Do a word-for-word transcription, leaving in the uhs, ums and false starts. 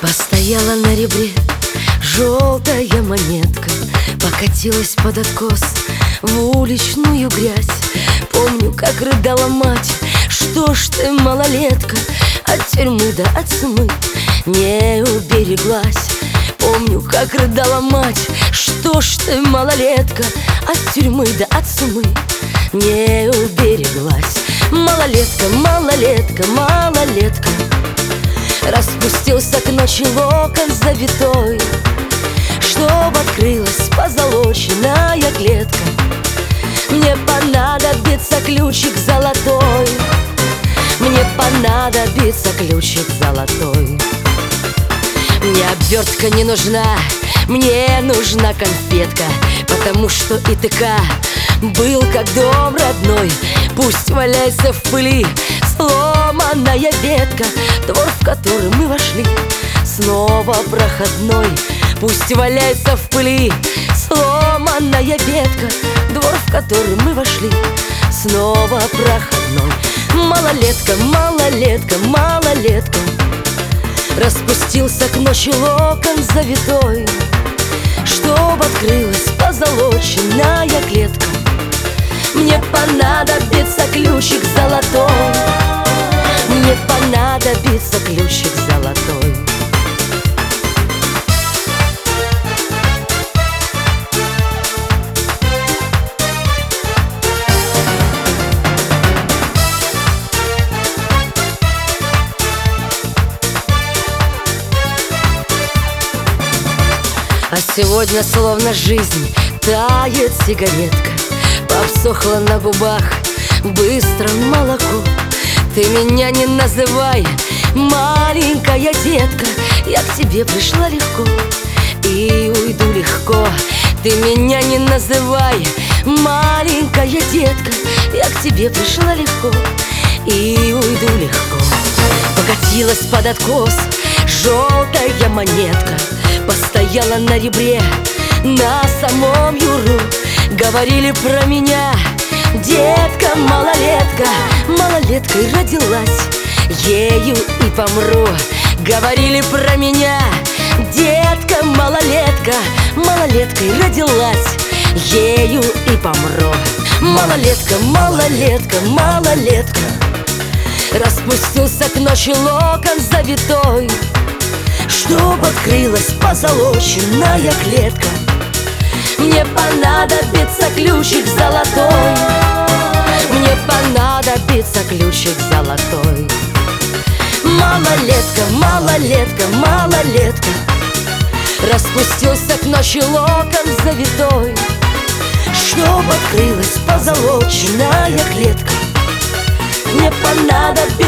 Постояла на ребре желтая монетка, покатилась под откос в уличную грязь. Помню, как рыдала мать: что ж ты, малолетка, от тюрьмы да от сумы не убереглась. Помню, как рыдала мать: что ж ты, малолетка, от тюрьмы да от сумы не убереглась. Малолетка, малолетка, малолетка, распустился к ночи локон завитой, чтоб открылась позолоченная клетка. Мне понадобится ключик золотой, мне понадобится ключик золотой. Мне обвертка не нужна, мне нужна конфетка, потому что ИТК был как дом родной. Пусть валяется в пыли сломанная ветка, двор, в который мы вошли, снова проходной. Пусть валяется в пыли сломанная ветка, двор, в который мы вошли, снова проходной. Малолетка, малолетка, малолетка, распустился к ночи локон завитой, чтоб открылась позолоченная клетка. Мне понадобится ключик золотой, мне понадобится ключик золотой. А сегодня словно жизнь тает сигаретка, обсохло на губах быстро молоко. Ты меня не называй, маленькая детка, я к тебе пришла легко и уйду легко. Ты меня не называй, маленькая детка, я к тебе пришла легко и уйду легко. Покатилась под откос желтая монетка, постояла на ребре на самом юру. Говорили про меня: детка, малолетка, малолеткой родилась, ею и помру. Говорили про меня: детка, малолетка, малолеткой родилась, ею и помру. Малолетка, малолетка, малолетка, распустился к ночи локон завитой, чтоб открылась позолоченная клетка. Мне понадобится ключик золотой, мне понадобится ключик золотой. Малолетка, малолетка, малолетка, распустился к ночи локон завитой, чтоб открылась позолоченная клетка. Мне понадобится